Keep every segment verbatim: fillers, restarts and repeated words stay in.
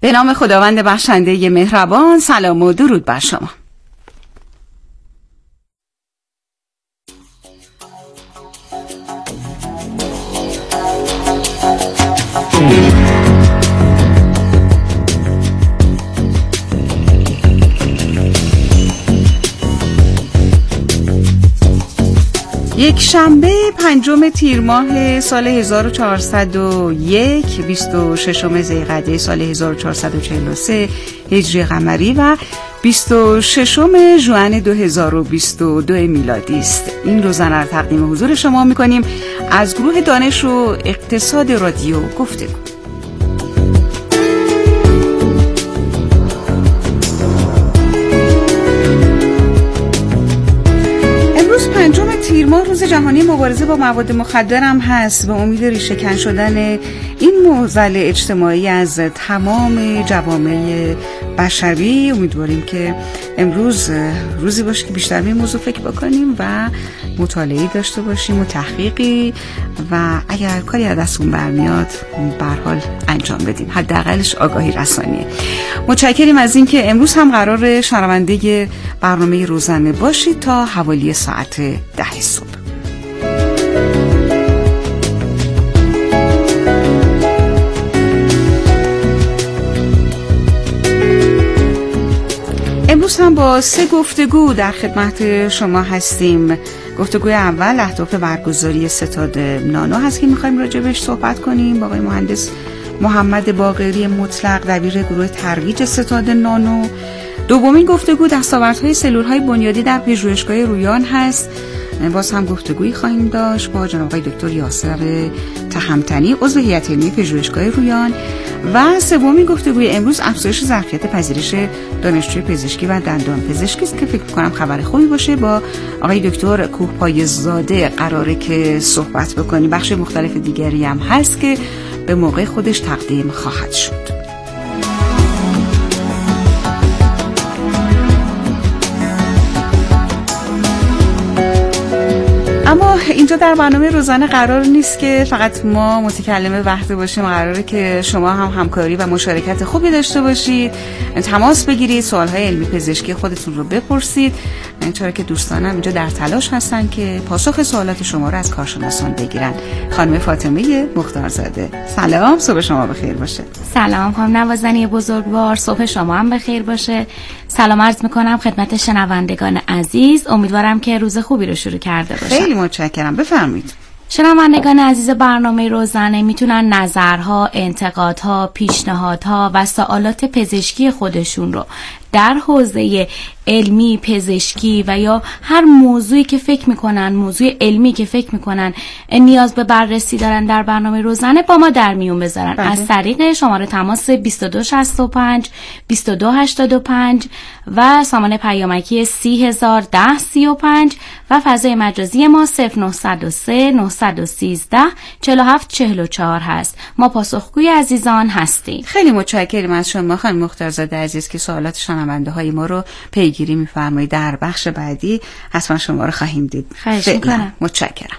به نام خداوند بخشنده مهربان. سلام و درود بر شما. یک شنبه پنجم تیر ماه سال هزار و چهارصد و یک، بیست و ششم ذیقعده سال هزار و چهارصد و چهل و سه هجری قمری و بیست و ششم ژوئن دو هزار و بیست و دو میلادی است. این روزنه را تقدیم حضور شما می‌کنیم از گروه دانش و اقتصاد رادیو گفتگو. تیر ماه روز جهانی مبارزه با مواد مخدر هم هست. به امید ریشه‌کن شدن این معضل اجتماعی از تمام جوامع بشری امیدواریم که امروز روزی باشه که بیشتر به این موضوع فکر بکنیم و مطالعه داشته باشیم و تحقیقی و اگر کاری از دستمون برمیاد به هر حال انجام بدیم، حداقلش آگاهی رسانیه. متشکریم از اینکه امروز هم قرار شنونده برنامه روزانه باشید تا حوالی ساعت ده صبح. امروز هم با سه گفتگو در خدمت شما هستیم. گفتگوی اول اهداف برگزاری ستاد نانو هست که می‌خوایم راجع بهش صحبت کنیم با آقای مهندس محمد باقری مطلق، دبیر گروه ترویج ستاد نانو. دومین گفتگو دستاوردهای سلول‌های بنیادی در پژوهشگاه رویان هست. باز هم گفتگویی خواهیم داشت با جناب آقای دکتر یاسر تهمتنی، عضو هیئت علمی پژوهشگاه رویان. و سومین گفتگوی امروز افزایش ظرفیت پذیرش دانشجوی پزشکی و دندان پزشکی است که فکر می‌کنم خبر خوبی باشه. با آقای دکتر کوهپایه‌زاده قراره که صحبت بکنیم. بخش مختلف دیگری هم هست که به موقع خودش تقدیم خواهد شد. اما اینجا در برنامه روزانه قرار نیست که فقط ما متکلم وحده باشیم. قراره که شما هم همکاری و مشارکت خوبی داشته باشید، تماس بگیرید، سوالهای علمی پزشکی خودتون رو بپرسید، چرا که دوستانم اینجا در تلاش هستن که پاسخ سوالات شما رو از کارشناسان بگیرن. خانم فاطمه مختارزاده، سلام، صبح شما بخیر باشه. سلام خانم نوازنی بزرگوار، صبح شما هم بخیر باشه. سلام عرض میکنم خدمت شنوندگان عزیز. امیدوارم که روز خوبی رو شروع کرده باشن. خیلی متشکرم، بفرمایید. شنوندگان عزیز برنامه روزانه میتونن نظرها، انتقادها، پیشنهادها و سوالات پزشکی خودشون رو در حوزه علمی، پزشکی و یا هر موضوعی که فکر میکنن، موضوع علمی که فکر میکنن نیاز به بررسی دارن در برنامه روزانه با ما در میون بذارن. بله. از طریق شماره تماس بیست و دو شصت و پنج بیست و دو هشتاد و پنج و سامان پیامکی سی هزار ده سی و پنج و فضای مجازی ما صفر نه صفر سه نه یک سه چهل و هفت چهل و چهار هست. ما پاسخگوی عزیزان هستیم. خیلی متشکرم از شما خانم مختارزاده عزیز که سوالات شنونده های ما رو پیگیری می‌فرمایید. در بخش بعدی حتما شما رو خواهیم دید. خواهش می‌کنم. متشکرم.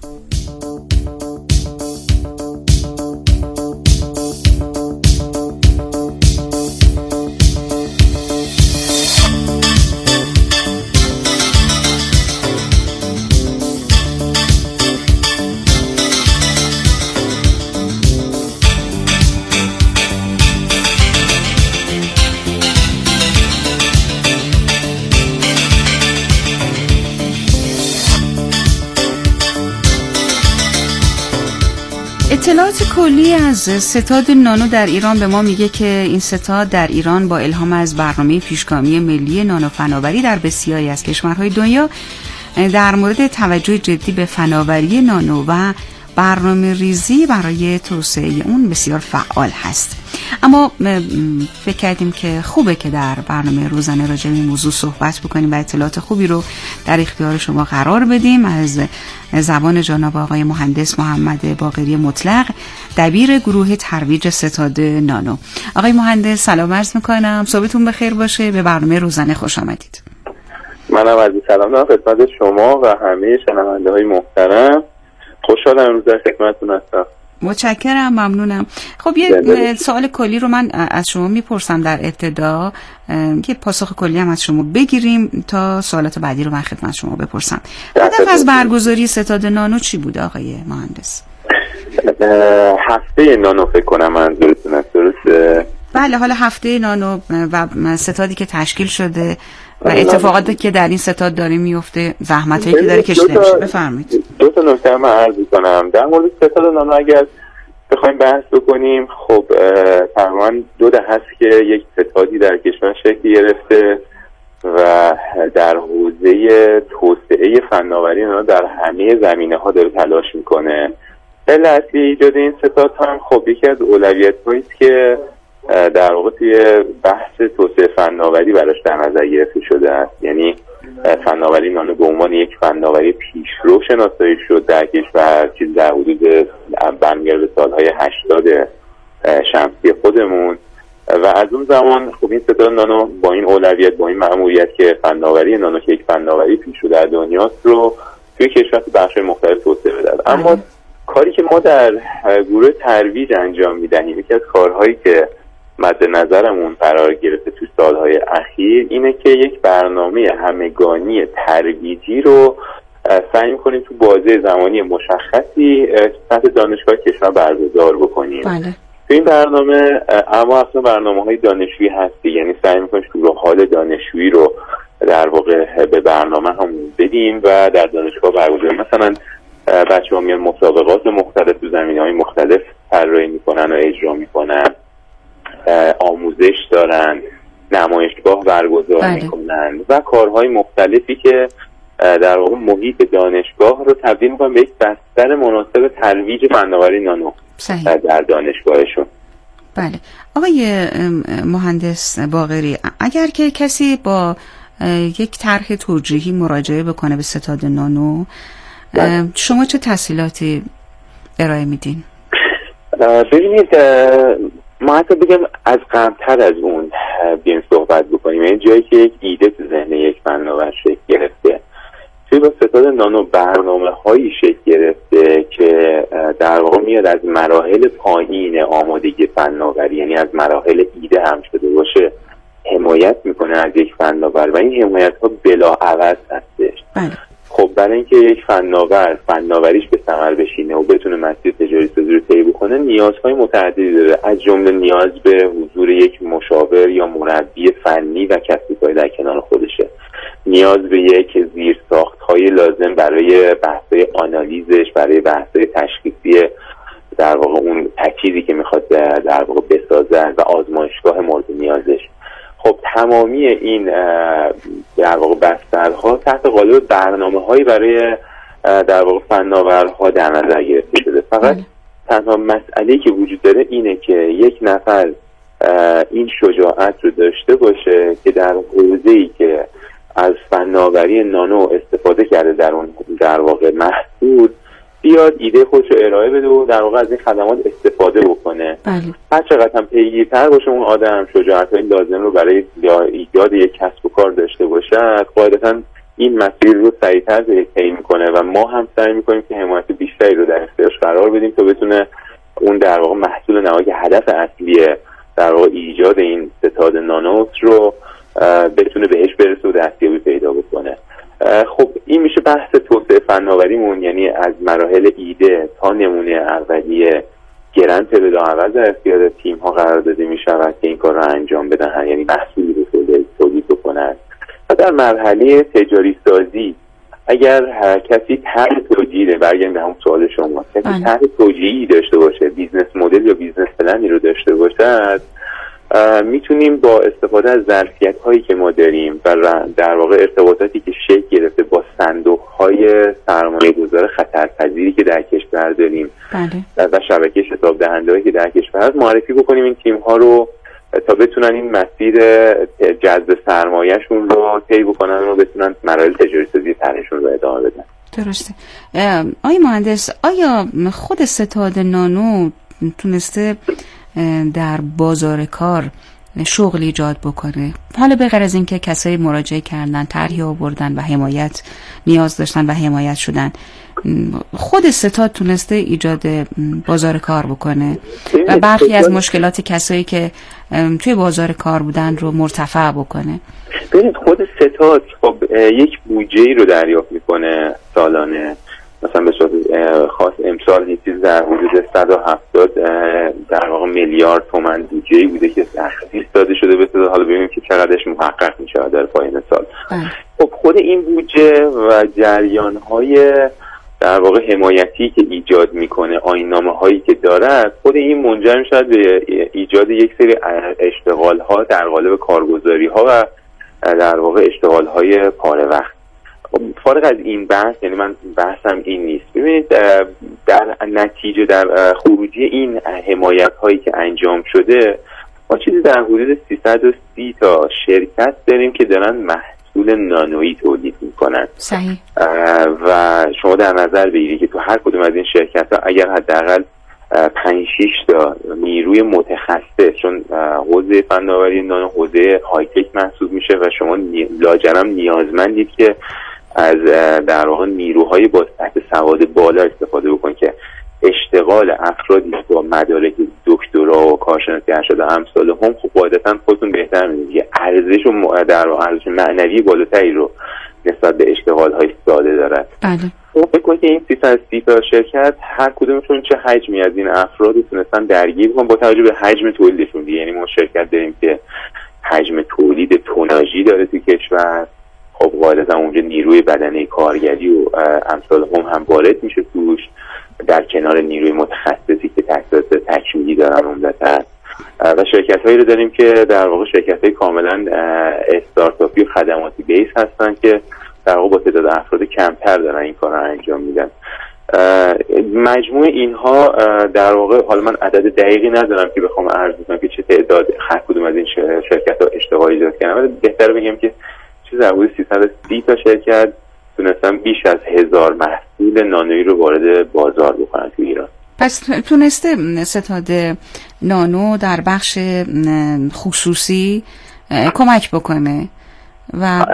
اطلاعات کلی از ستاد نانو در ایران به ما میگه که این ستاد در ایران با الهام از برنامه پیشگامی ملی نانو فناوری در بسیاری از کشورهای دنیا در مورد توجه جدی به فناوری نانو و برنامه ریزی برای توسعه اون بسیار فعال هست. اما فکر کردیم که خوبه که در برنامه روزانه راجع به این موضوع صحبت بکنیم و اطلاعات خوبی رو در اختیار شما قرار بدیم از زبان جناب آقای مهندس محمد باقری مطلق، دبیر گروه ترویج ستاد نانو. آقای مهندس سلام عرض میکنم، صبحتون بخیر باشه، به برنامه روزانه خوش آمدید. منم عرض سلام دارم خدمت شما و همه شنونده های محترم. خوشحالم امروز در خدمتتون هستم. متشکرم، ممنونم. خب یه سوال کلی رو من از شما میپرسم در ابتدا، یه پاسخ کلی هم از شما بگیریم تا سوالات بعدی رو من خدمت شما بپرسم. هدف از برگزاری ستاد نانو چی بود آقای مهندس؟ هفته نانو فکر کنم منظورتون است، درسته؟ بله، حالا هفته نانو و ستادی که تشکیل شده و اتفاقاتی که در این ستاد داره میفته، زحمتایی که داره کشیده میشه. بفرمایید. دو تا نکته من عرض کنم در مورد ستاد نانو. اگر بخوایم بحث بکنیم، خب تقریبا دو دهه هست که یک ستادی در کشور شکل گرفته و در حوزه توسعه فناوری نانو در همه زمینه‌ها داره تلاش میکنه. دلیل اصلی ایجاد این ستاد هم خب یکی از اولویت‌هایی است که در واقع توی بحث توسعه فناوری براش در نظر گرفته شده است. یعنی فناوری نانو به عنوان یک فناوری پیشرو شناسایی شد در کشور، چیز در حدود برمیگرده به سالهای هشتاد شمسی خودمون و از اون زمان خب این ستاد نانو با این اولویت، با این مأموریت که فناوری نانو که یک فناوری پیشرو در دنیاست رو توی کشور تو بخش‌های مختلف توسعه بده. اما کاری که ما در گروه ترویج انجام میدهیم، یکی از کارهایی که مد نظرمون قرار گرفته تو سالهای اخیر اینه که یک برنامه همگانی ترویجی رو سعی می‌کنیم تو بازه زمانی مشخصی سطح دانشگاه کشور برگزار بکنیم. بله. تو این برنامه اما اصلا برنامه‌های دانشجویی هستی، یعنی سعی می‌کنیم شروع حال دانشجویی رو در واقع به برنامه هم بدیم و در دانشگاه برگزار. مثلا بچه‌ها میان مسابقات مختلف تو زمینه‌های مختلف طراحی می‌کنن و اجرا می‌کنن، آموزش دارن، نمایشگاه برگزار بله. میکنن و کارهای مختلفی که در واقع محیط دانشگاه رو تبدیل میکنن به یک بستر مناسب ترویج فناوری نانو صحیح. در دانشگاهشون. بله. آقای مهندس باقری، اگر که کسی با یک طرح توجیهی مراجعه بکنه به ستاد نانو، بله. شما چه تسهیلاتی ارائه میدین؟ ببینید، ما حتی بگم از قبل‌تر از اون بیایم صحبت بکنیم. این جایی که یک ایده تو ذهن یک فناور شکل گرفته، توی با ستاد نانو برنامه هایی شکل گرفته که در واقع میاد از مراحل پایین آمادگی فناوری، یعنی از مراحل ایده هم شده باشه، حمایت میکنه از یک فناور و این حمایت ها بلا عوض هستش. خب برای اینکه یک فناور فناوریش به ثمر بشینه و بتونه مسیر تجاری سازی رو طی بکنه، نیازهای متعددی داره، از جمله نیاز به حضور یک مشاور یا مربی فنی و کسب کاری در کنار خودشه، نیاز به یک زیرساخت‌های لازم برای بحث‌های آنالیزش، برای بحث‌های تشخیصی در واقع اون تجهیزی که میخواد در واقع بسازه و آزمایشگاه مورد نیازش. خب تمامی این در واقع بسترها تحت قالب برنامه‌هایی برای در واقع فناورها در نظر گرفته شده. فقط تنها مسئله‌ای که وجود داره اینه که یک نفر این شجاعت رو داشته باشه که در حوزه‌ای که از فناوری نانو استفاده کرده در اون در واقع محصول، بیاد ایده خودش رو ارائه بده و در واقع از این خدمات استفاده بکنه. بله. هر چقدر هم پیگیرتر باشه اون آدم، شجاعت‌های لازم رو برای ایجاد یک کسب و کار داشته باشه، قاعدتاً این مسیر رو سریعتر طی میکنه و ما هم سعی میکنیم که حمایت بیشتری رو در اختیارش قرار بدیم تا بتونه اون در واقع محصول نهایی که هدف اصلی در واقع ایجاد این ستاد نانو رو بتونه بهش برسه و دستیابی پیدا بکنه. خب این میشه بحث توسعه فناوریمون، یعنی از مراحل ایده تا نمونه اولیه گرانت بلاعوض در اختیار تیم ها قرار داده میشود که این کار رو انجام بدن، یعنی محصولی رو تولید بکنن. و در مرحله تجاری سازی اگر کسی طرح توجیه، برگردیم به همون سوال شما، کسی طرح توجیهی داشته باشه، بیزنس مدل یا بیزنس پلنی رو داشته باشه، میتونیم با استفاده از ظرفیت هایی که ما داریم و در واقع ارتباطاتی که شکل گرفته با صندوق های سرمایه گذار خطرپذیری که در کشور داریم بله. و شبکه شتاب دهنده هایی که در کشور هست، معرفی بکنیم این تیم ها رو تا بتونن این مسیر جذب سرمایه‌شون رو طی بکنن و بتونن مراحل تجاری سازی طرحشون رو ادامه بدن. درسته. آقای مهندس، آیا خود ستاد نانو تونسته در بازار کار شغل ایجاد بکنه. حالا به غیر از اینکه کسایی مراجعه کردن، طرحی آوردن و حمایت نیاز داشتن و حمایت شدن، خود ستاد تونسته ایجاد بازار کار بکنه و برخی از مشکلات کسایی که توی بازار کار بودن رو مرتفع بکنه. ببینید خود ستاد خب یک بودجه‌ای رو دریافت میکنه سالانه، مثلا به صورت خاص امسال یه چیز در حدود صد و هفتاد در واقع میلیارد تومان بودجه‌ای بوده که تخصیص داده شده به ستاد. حالا ببینیم که چقدرش محقق میشه در پایان سال. خب خود این بودجه و جریان‌های در واقع حمایتی که ایجاد میکنه، آیین‌نامه هایی که داره، خود این منجر میشه به ایجاد یک سری اشتغال ها در قالب کارگزاری ها و در واقع اشتغال های پاره وقت. فارغ از این بحث، یعنی من بحثم این نیست. ببینید در نتیجه در خروجی این حمایت هایی که انجام شده، ما چیزی در حدود سیصد و سی تا شرکت داریم که دارن محصول نانویی تولید میکنن. صحیح. و شما در نظر بگیرید که تو هر کدوم از این شرکت ها اگر حداقل پنج شش تا نیروی متخصص، چون حوزه فناوری نانو حوزه های تک محسوب میشه و شما لاجرم نیازمندید که از در واقع نیروهای با تحت سواد بالا استفاده بکنید که اشتغال افرادی با مدارک دکترا و کارشناسی ارشد و امثال هم خب قاعدتا خودتون بهتر میدونید ارزش و در واقع ارزش معنوی بالاتری رو نسبت به اشتغال های ساده دارد. بله. خب فکر کنید که این سیصد و سی تا شرکت هر کدومشون چه حجمی از این افراد تونستن درگیر کنن با توجه به حجم تولیدشون. یعنی ما شرکت داریم که حجم تولید توناژی داره تو کشور، خب غالبا اونجا نیروی بدنه کارگری و امثال هم هم وارد میشه توش، در کنار نیروی متخصصی که تخصص تکمیلی دارن عمدتاً. و شرکت هایی رو داریم که در واقع شرکت های کاملا استارتاپی و خدماتی بیس هستن که در واقع با تعداد افراد کمتر دارن این کار رو انجام میدن. مجموع اینها در واقع، حالا من عدد دقیقی ندارم که بخوام عرض کنم که چه تعداد هر کدوم از این شرکت ها اشتغال ایجاد کردن، ولی بهتر بگم که چیز در حدود سیصد و سی تا شرکت تونستن بیش از هزار محصول نانویی رو وارد بازار بکنن تو ایران. پس تونسته ستاد نانو در بخش خصوصی کمک بکنه و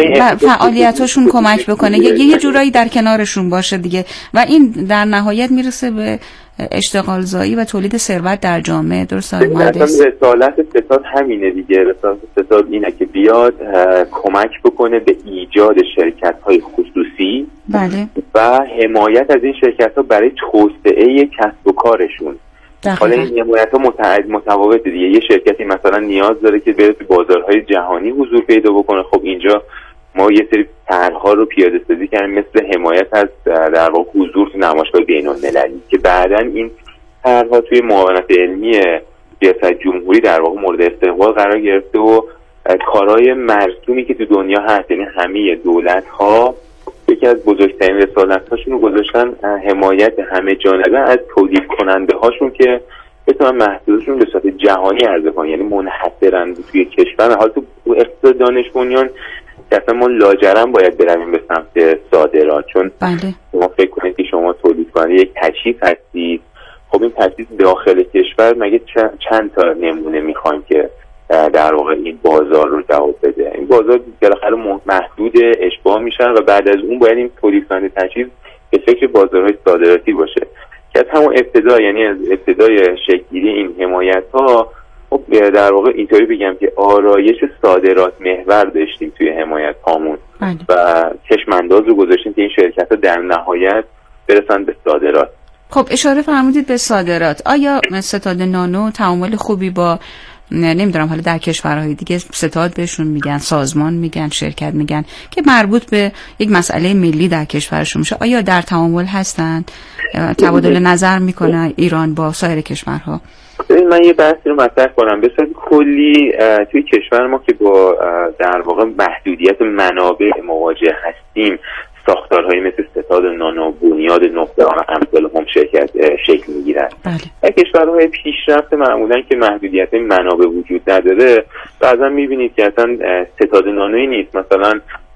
فعالیتاشون کمک بکنه، یه یه جورایی در کنارشون باشه دیگه، و این در نهایت میرسه به اشتغال زایی و تولید ثروت در جامعه. درست آقای مهندس؟ رسالت ستاد همینه دیگه. رسالت ستاد اینه که بیاد کمک بکنه به ایجاد شرکت‌های خصوصی. بله. و حمایت از این شرکت‌ها برای توسعه کسب و کارشون. حالا این حمایت‌ها متعدد متفاوته دیگه. یه شرکتی مثلا نیاز داره که بره تو بازارهای جهانی حضور پیدا بکنه، خب اینجا ما یه سری طرح‌ها رو پیاده سازی کردیم مثل حمایت از در واقع حضور تو نمایشگاه بین‌المللی که بعداً این طرح‌ها توی معاونت علمی ریاست جمهوری در واقع مورد استقبال قرار گرفته و کارهای مرسومی که تو دنیا هست، یعنی همه دولت‌ها یکی از بزرگترین رسالت‌هاشون رو گذاشتن حمایت همه جانبه از تولید کننده هاشون که بتونن محصولشون به صورت جهانی عرضه کنن، یعنی منحصراً توی کشور. حالا تو اقتصاد دانش بنیان اصلا ما لاجرم باید برویم به سمت صادرات، چون بله. شما فکر کنید که شما تولید کننده یک تجهیز هستید، خب این تجهیز داخل کشور مگه چند تا نمونه میخوایم که در واقع این بازار رو جواب بده؟ این بازار بالاخره محدود اشباع میشن و بعد از اون باید این تولید کننده تجهیز به فکر بازارهای صادراتی باشه که از همون ابتدا، یعنی از ابتدای شکل‌گیری این حمایت ها، خب در واقع اینطوری بگم که آرایش صادرات محور داشتیم توی حمایت هامون و چشم‌انداز رو گذاشتیم که این شرکت ها در نهایت برسن به صادرات. خب اشاره فرمودید به صادرات. آیا ستاد نانو تعامل خوبی با نمیدونم حالا در کشورهای دیگه ستاد بهشون میگن، سازمان میگن، شرکت میگن که مربوط به یک مسئله ملی در کشورشون میشه، آیا در تعامل هستن؟ تبادل نظر میکنه ایران با سایر کشورها؟ من یه بحثی رو مطرح کنم. به صورت کلی توی کشور ما که با در واقع محدودیت منابع مواجه هستیم، ساختارهایی مثل ستاد نانو، بنیاد نقطه و امثال هم شرکت شکل میگیرن. بله. کشورهای پیشرفته معمولا که محدودیت منابع وجود نداره، بعضا میبینید که اصلا ستاد نانویی نیست. مثلا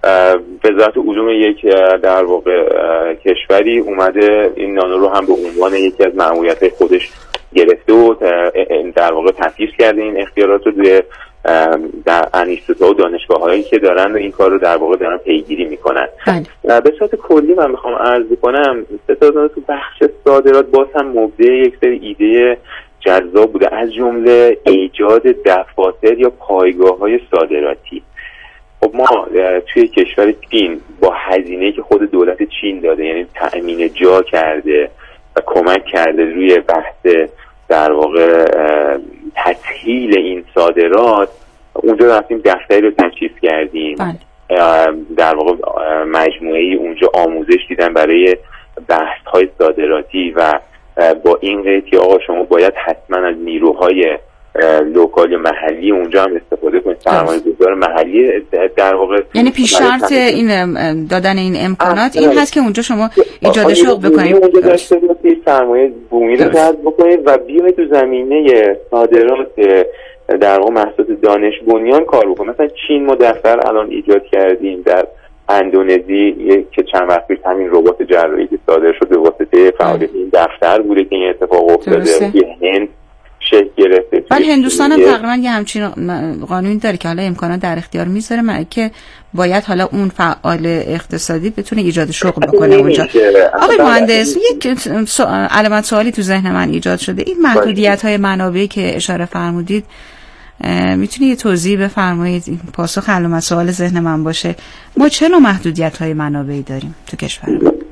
وزارت علوم یک در واقع کشوری اومده این نانو رو هم به عنوان یکی از مأموریت‌های خودش گرفته و در واقع تفکیک کرده این اختیارات رو به در انیستوتا و دانشگاه هایی که دارن و این کار رو در واقع دارن پیگیری میکنن. به صورت کلی من میخوام عرض کنم ستاد تو بخش صادرات باز هم مبدع یک سری ایده جذاب بوده، از جمله ایجاد دفاتر یا پایگاه های صادراتی. خب ما توی کشور چین با هزینه‌ای که خود دولت چین داده، یعنی تأمین جا کرده و کمک کرده روی بحث در واقع تسهیل این صادرات، اونجا رفتیم دفتری رو تأسیس کردیم. بله. در واقع مجموعه‌ای اونجا آموزش دیدن برای بحث‌های صادراتی و با این قید که آقا شما باید حتما از نیروهای لوکال محلی اونجا هم استفاده کنید، سرمایه‌گذار محلی در واقع. یعنی پیش شرط این دادن این امکانات این هست که اونجا شما ایجاد شغل بکنید، اونجا داشته باشید، سرمایه بومی رو جذب بکنید و بیاید تو زمینه صادرات در واقع محصولات دانش بنیان کار بکنید. مثلا چین ما دفتر الان ایجاد کردیم در اندونزی که چند وقت پیش همین ربات جراحی که صادر شد به واسطه فعالیت این دفتر بوده که این اتفاق افتاده. هند شکل گرفته. ولی هندوستان هم تقریبا یه همچین قانونی داره که حالا امکانات در اختیار میذاره که باید حالا اون فعال اقتصادی بتونه ایجاد شغل بکنه اونجا. آقای مهندس، یک علامت سوالی تو ذهن من ایجاد شده. این محدودیت‌های منابعی که اشاره فرمودید میتونی یه توضیح بفرمایید؟ این پاسخ علامت سوال ذهن من باشه. ما چه نوع محدودیت‌های منابعی داریم تو کشور؟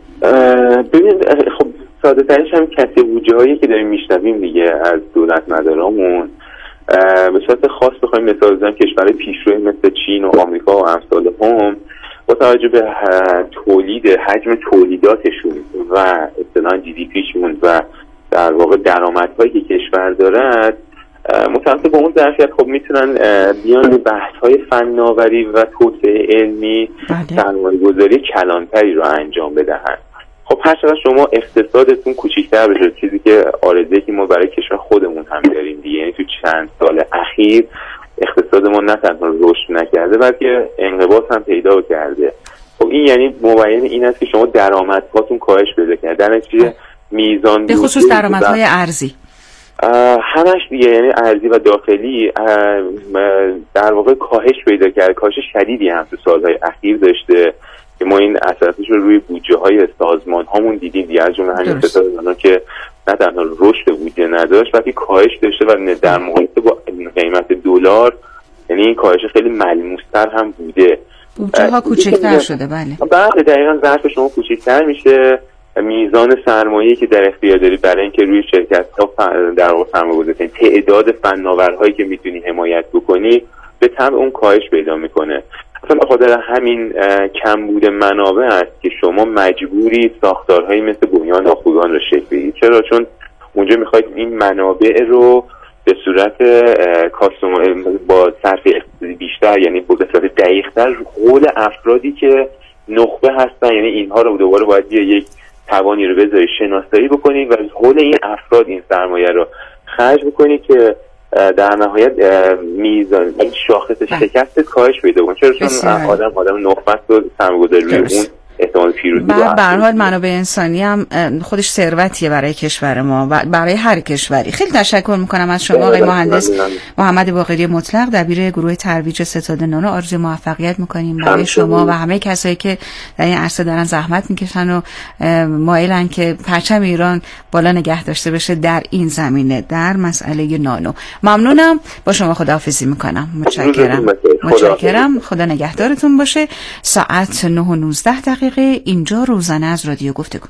ببینید خب ساده ترش هم کسب بودجه هایی که داریم میشنویم دیگه از دولت مدارامون. به صورت خاص بخوایم مثال بزنیم کشور پیشرو مثل چین و آمریکا و امثال هم با توجه به تولید حجم تولیداتشون و اصطلاحاً جی دی پیشون و در واقع درآمدهایی که کشور دارد، متأسفانه با اون ظرفیت خب میتونن بیان به بحث‌های فناوری و توسعه علمی سرمایه‌گذاری کلانتری رو انجام بدهند. خب هر چقدر شما اقتصادتون کوچیک‌تر بشه، چیزی که آرزویی که ما برای کشور خودمون هم داریم دیگه، یعنی تو چند سال اخیر اقتصادمون نه تنها رشد نکرده بلکه انقباض هم پیدا کرده. خب این یعنی مبین این است که شما درآمدهاتون کاهش پیدا کرده، در نتیجه میزان به خصوص درآمدهای ارزی همش دیگه، یعنی ارزی و داخلی در واقع کاهش پیدا کرده، کاهش شدیدی هم تو سالهای اخیر داشته که ما این اثراتش رو روی بودجه های سازمان هامون دیدیم دیگه، از جمله همین ستاد که نه تنها رشد بودجه نداشت بلکه کاهش داشته و در مقایسه با قیمت دلار یعنی این کاهش خیلی ملموس‌تر هم بوده. بودجه ها کوچکتر شده. بله بله دقیقاً ظرف شما کوچکتر میشه، میزان سرمایه‌ای که در اختیار داری برای اینکه روی شرکت‌ها در واقع سرمایه‌گذاری کنی، تعداد فناورهایی که میتونی حمایت بکنی به طبع اون کاهش پیدا میکنه. اصلا به خاطر همین کمبود منابع است که شما مجبوری ساختارهایی مثل بنیان ناخودآگاه رو شکل بدید. چرا؟ چون اونجا میخواید این منابع رو به صورت کاستوم با صرف اقتصادی بیشتر، یعنی به صورت دقیق‌تر قول افرادی که نخبه هستن، یعنی اینها رو دوباره باید یک توانی رو بذاری شناسایی بکنی و حول این افراد این سرمایه رو خرج بکنی که در نهایت میزان این شاخص شکست کاهش پیدا کنه. چرا؟ چون آدم آدم نخبت رو سرمایه‌گذاری روی اون احتمال پیروزی بعد به هر حال منابع انسانی هم خودش ثروتیه برای کشور ما و برای هر کشوری. خیلی تشکر میکنم از شما آقای مهندس محمد باقری مطلق، دبیر گروه ترویج ستاد نانو. آرزوی موفقیت میکنیم برای شما و همه کسایی که در این عرصه دارن زحمت میکشن و مایلن که پرچم ایران بالا نگه داشته بشه در این زمینه، در مسئله نانو. ممنونم، با شما خداحافظی میکنم. متشکرم. متشکرم. خدا نگهدارتون باشه. ساعت نه و نوزده دقیقه اینجا روزانه از رادیو گفتگو.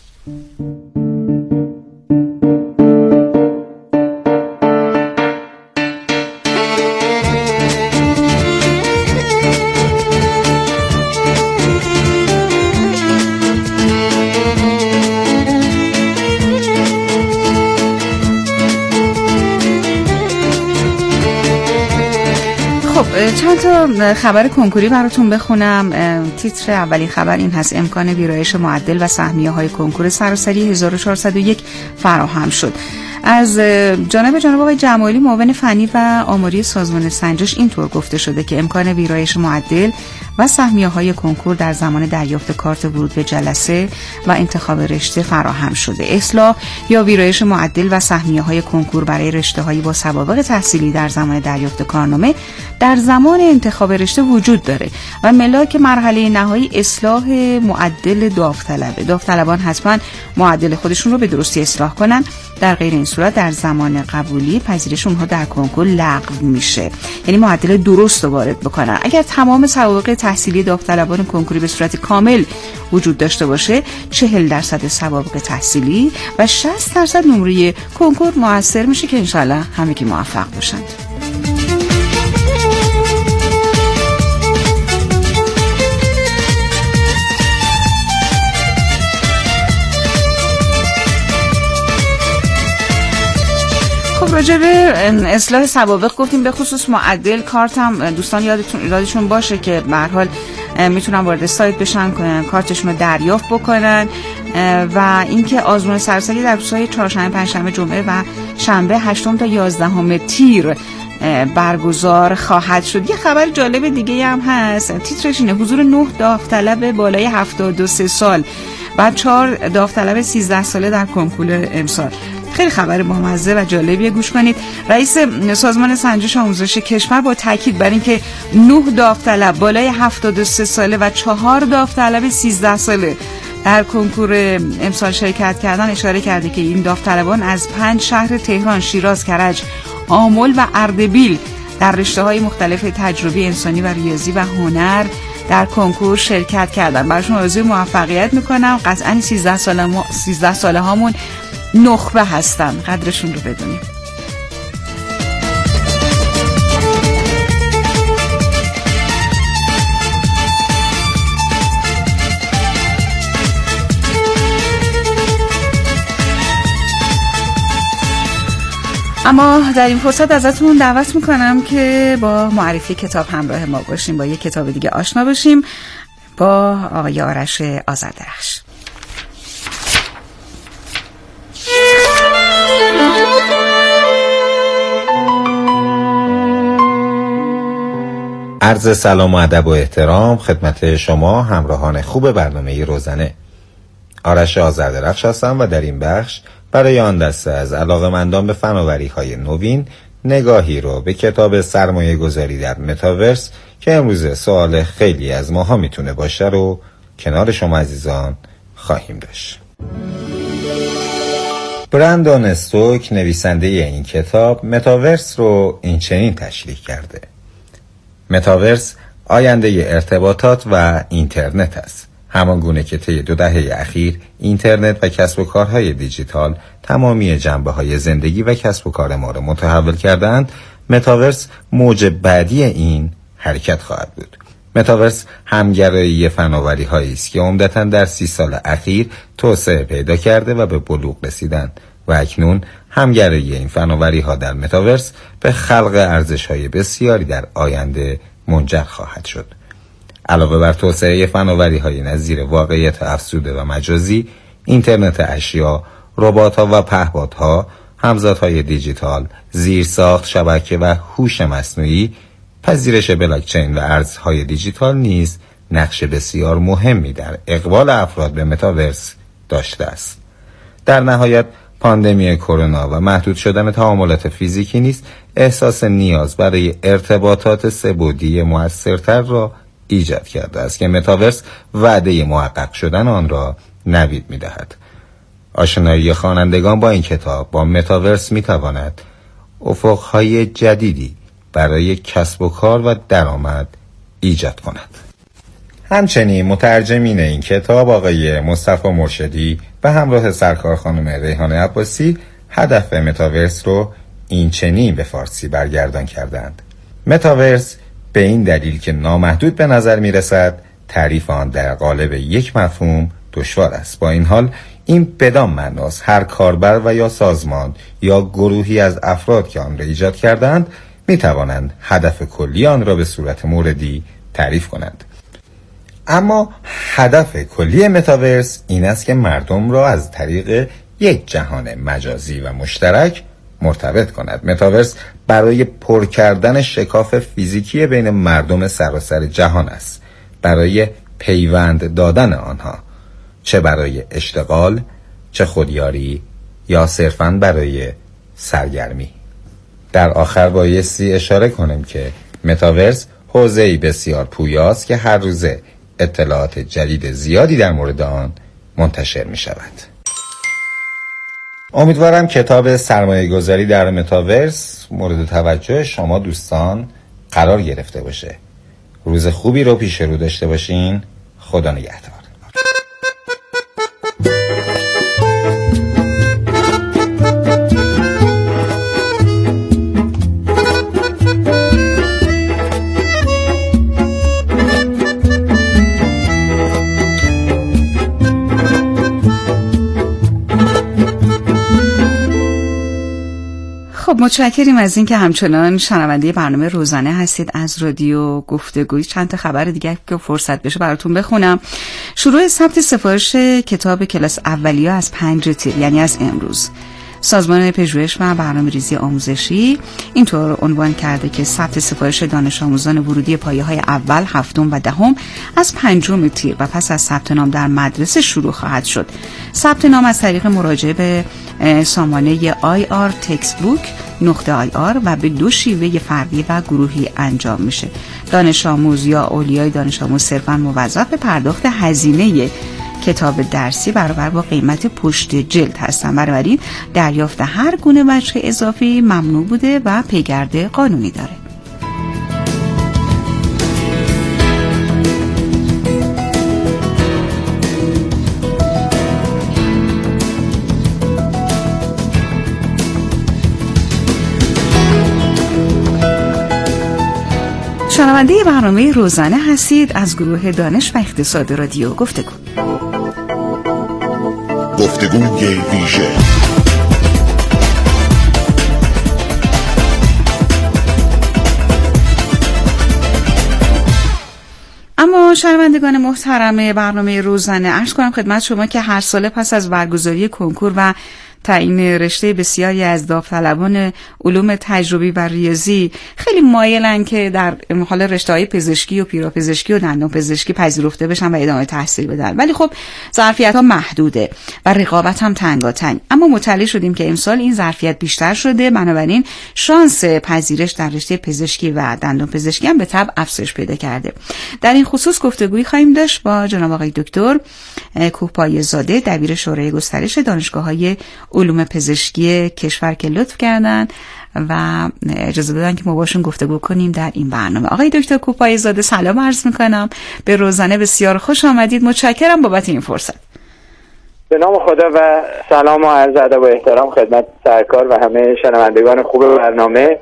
چند تا خبر کنکوری براتون بخونم. تیتر اولین خبر این هست: امکان ویرایش معدل و سهمیه‌های کنکور سراسری هزار و چهارصد و یک فراهم شد. از جانب جناب آقای جمالی معاون فنی و آماری سازمان سنجش اینطور گفته شده که امکان ویرایش معدل و سهمیه‌های کنکور در زمان دریافت کارت ورود به جلسه و انتخاب رشته فراهم شده. اصلاح یا ویرایش معدل و سهمیه‌های کنکور برای رشته‌های با سوابق تحصیلی در زمان دریافت کارنامه در زمان انتخاب رشته وجود داره و ملاک مرحله نهایی اصلاح معدل داوطلبه. داوطلبان حتما معدل خودشون رو به درستی اصلاح کنن، در غیر این صورت در زمان قبولی پذیرش اونها در کنکور لغو میشه. یعنی معدل درست رو وارد بکنن. اگر تمام سوابق تحصیلی داوطلبان کنکوری به صورت کامل وجود داشته باشه، چهل درصد سوابق تحصیلی و شصت درصد نمره کنکور موثر میشه که انشالله همگی موفق باشند. راجع به اصلاح سوابق گفتیم، به خصوص معدل کارت هم دوستان یادتون یادشون باشه که به هر حال میتونن وارد سایت بشن، کارتشون رو دریافت بکنن و اینکه آزمون سرسری در روزهای چهارشنبه، پنجشنبه، جمعه و شنبه هشتم تا یازدهم تیر برگزار خواهد شد. یه خبر جالب دیگه هم هست، تیترش اینه: حضور نه داوطلب بالای هفتاد و سه سال و چهار داوطلب سیزده ساله در کنکور امسال. خیلی خبر بامزه و جالبیه، گوش کنید. رئیس سازمان سنجش آموزش کشور با تاکید بر اینکه نه داوطلب بالای هفتاد و سه ساله و چهار داوطلب سیزده ساله در کنکور امسال شرکت کردن اشاره کرده که این داوطلبان از پنج شهر تهران، شیراز، کرج، آمل و اردبیل در رشته‌های مختلف تجربی انسانی و ریاضی و هنر در کنکور شرکت کردن. براشون آرزوی موفقیت میکنم. قطعاً سیزده ساله ما سیزده ساله هامون نخبه هستن، قدرشون رو بدونیم. اما در این فرصت ازتون دعوت میکنم که با معرفی کتاب همراه ما باشیم، با یک کتاب دیگه آشنا بشیم، با آقای آرش آذردرخش. عرض سلام و ادب و احترام خدمت شما همراهان خوب برنامه روزنه. آرش آذردرخش هستم و در این بخش برای آن دسته از علاقه‌مندان به فناوری‌های نوین نگاهی رو به کتاب سرمایه گذاری در متاورس که امروز سوال خیلی از ماها میتونه باشه رو کنار شما عزیزان خواهیم داشت. برندون استوک نویسنده این کتاب متاورس رو این چنین تشریح کرده: متاورس آینده ارتباطات و اینترنت است. همان گونه که طی دو دهه اخیر اینترنت و کسب و کارهای دیجیتال تمامی جنبه‌های زندگی و کسب و کار ما را متحول کردند، متاورس موج بعدی این حرکت خواهد بود. متاورس همگرایی فناوری‌هایی است که عمدتاً در سی سال اخیر توسعه پیدا کرده و به بلوغ رسیدند و اکنون همگرایی این فناوری‌ها در متاورس به خلق ارزش‌های بسیاری در آینده منجر خواهد شد. علاوه بر توسعه فناوری‌های نظیر واقعیت افزوده و مجازی، اینترنت اشیا، ربات‌ها و پهپادها، همزادهای دیجیتال، زیرساخت، شبکه و هوش مصنوعی، پذیرش بلاکچین و ارزهای دیجیتال نیز نقش بسیار مهمی در اقبال افراد به متاورس داشته است. در نهایت پاندمی کرونا و محدود شدن تعاملات فیزیکی نیز احساس نیاز برای ارتباطات سه‌بعدی مؤثرتر را ایجاد کرده است که متاورس وعده محقق شدن آن را نوید می‌دهد. آشنایی خوانندگان با این کتاب با متاورس می‌تواند افق‌های جدیدی برای کسب و کار و درآمد ایجاد کند. همچنین مترجمین این کتاب آقای مصطفی مرشدی به همراه سرکار خانم ریحانه عباسی هدف متاورس رو این چنین به فارسی برگردان کردند: متاورس به این دلیل که نامحدود به نظر می رسد تعریف آن در قالب یک مفهوم دشوار است. با این حال این بدان معناست هر کاربر و یا سازمان یا گروهی از افراد که آن را ایجاد کردند می توانند هدف کلی آن را به صورت موردی تعریف کنند. اما هدف کلی متاورس این است که مردم را از طریق یک جهان مجازی و مشترک مرتبط کند. متاورس برای پر کردن شکاف فیزیکی بین مردم سراسر جهان است. برای پیوند دادن آنها، چه برای اشتغال، چه خودیاری یا صرفاً برای سرگرمی. در آخر بایستی اشاره کنیم که متاورس حوزه‌ای بسیار پویاست که هر روزه اطلاعات جدید زیادی در مورد آن منتشر می شود. امیدوارم کتاب سرمایه گذاری در متاورس مورد توجه شما دوستان قرار گرفته باشه. روز خوبی رو پیش رو داشته باشین. خدا نگهدار. خب متشکریم از این که همچنان شنونده برنامه روزانه هستید از رادیو گفتگوی. چند تا خبر دیگه که فرصت بشه براتون بخونم. شروع ثبت سفارش کتاب کلاس اولیه از پنج تیر، یعنی از امروز. سازمان پژوهش و برنامه‌ریزی آموزشی اینطور عنوان کرده که ثبت سفارش دانش آموزان ورودی پایه‌های اول، هفتم و دهم از پنجم تیر و پس از ثبت نام در مدرسه شروع خواهد شد. ثبت نام از طریق مراجعه به سامانه آی آر تکستبوک نقطه آی آر و به دو شیوه فردی و گروهی انجام میشه. دانش آموز یا اولیای دانش آموز صرفاً موظف به پرداخت هزینه کتاب درسی برابر با قیمت پشت جلد هستن. بنابراین دریافت هر گونه وجه اضافی ممنوع بوده و پیگرد قانونی داره. شنونده برنامه روزانه هستید از گروه دانش و اقتصاد رادیو گفتگو. گفتگوی ویژه. اما شنوندگان محترم برنامه روزانه، عرض کنم خدمت شما که هر ساله پس از برگزاری کنکور و تعیین رشته بسیاری از داوطلبان علوم تجربی و ریاضی خیلی مایلن که در حال رشته‌های پزشکی و پیراپزشکی و دندانپزشکی پذیرفته بشن و ادامه تحصیل بدن، ولی خب ظرفیت‌ها محدوده و رقابت هم تنگاتنگ. اما مطلع شدیم که امسال این ظرفیت بیشتر شده، بنابراین شانس پذیرش در رشته پزشکی و دندانپزشکی هم به تبع افزایش پیدا کرده. در این خصوص گفتگویی خواهیم داشت با جناب آقای دکتر کوهپایه زاده، دبیر شورای گسترش دانشگاه‌های علوم پزشکی کشور که لطف کردن و اجازه دادن که ما باشون گفتگو کنیم در این برنامه. آقای دکتر کوهپایه زاده سلام عرض میکنم، به روزانه بسیار خوش آمدید. متشکرم بابت این فرصت. به نام خدا و سلام و عرض ادب و احترام خدمت سرکار و همه شنوندگان خوب برنامه.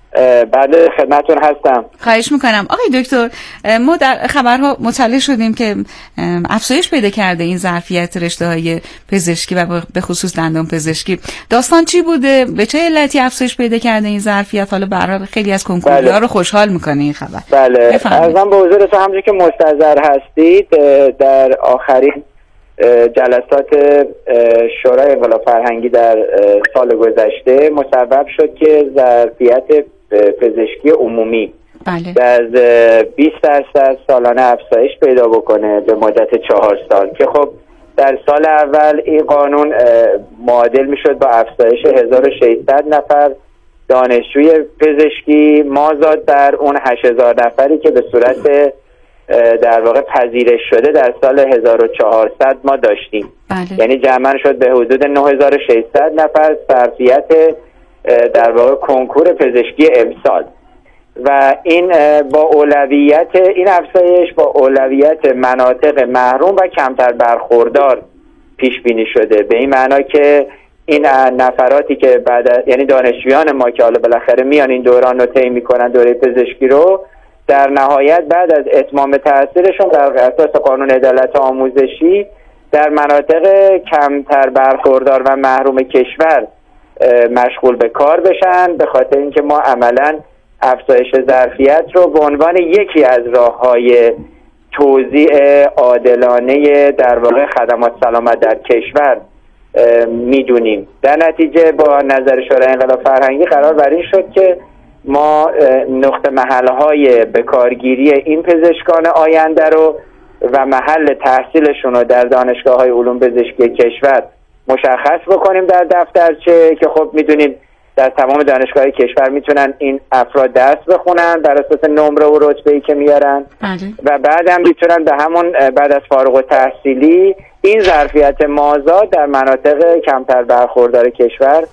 بعد خدمتون هستم. خواهش میکنم. آقای دکتر، ما در خبرها مطلع شدیم که افزایش پیدا کرده این ظرفیت رشته‌های پزشکی و به خصوص دندان پزشکی. داستان چی بوده؟ به چه علتی افزایش پیدا کرده این ظرفیت؟ حالا برای خیلی از کنکوری‌ها بله. رو خوشحال میکنه این خبر. بله. ارزم به حضورتون همونجوری که مستحضر هستید، در آخرین جلسات شورای انقلاب فرهنگی در سال گذشته مصوب شد که ظرفیت پزشکی عمومی بله. از بیست درصد سالانه افزایش پیدا بکنه به مدت چهار سال، که خب در سال اول این قانون معادل میشد با افزایش هزار و ششصد نفر دانشجوی پزشکی مازاد بر اون هشت هزار نفری که به صورت در واقع پذیرش شده در سال هزار و چهارصد ما داشتیم. بله. یعنی جمعاً شد به حدود نه هزار و ششصد نفر ظرفیت در واقع کنکور پزشکی امسال، و این با اولویت این افزایش با اولویت مناطق محروم و کمتر برخوردار پیش بینی شده، به این معنا که این نفراتی که بعد یعنی دانشجویان ما که حالا بالاخره میان این دوران رو طی میکنن، دوره پزشکی رو، در نهایت بعد از اتمام تحصیلشون در اساس قانون عدالت آموزشی در مناطق کمتر برخوردار و محروم کشور مشغول به کار بشن، به خاطر اینکه ما عملاً افزایش ظرفیت رو به عنوان یکی از راه‌های توزیع عادلانه در واقع خدمات سلامت در کشور میدونیم. در نتیجه با نظر شورای انقلاب فرهنگی قرار بر این شد که ما نقطه محل‌های بکارگیری این پزشکان آینده رو و محل تحصیلشون رو در دانشگاه‌های علوم پزشکی کشور مشخص بکنیم در دفترچه، که خب میدونید در تمام دانشگاه‌های کشور میتونن این افراد درس بخونن بر اساس نمره و رتبه‌ای که میارن و بعدم میتونن به همون بعد از فارغ التحصیلی این ظرفیت مازاد در مناطق کمتر برخوردار کشور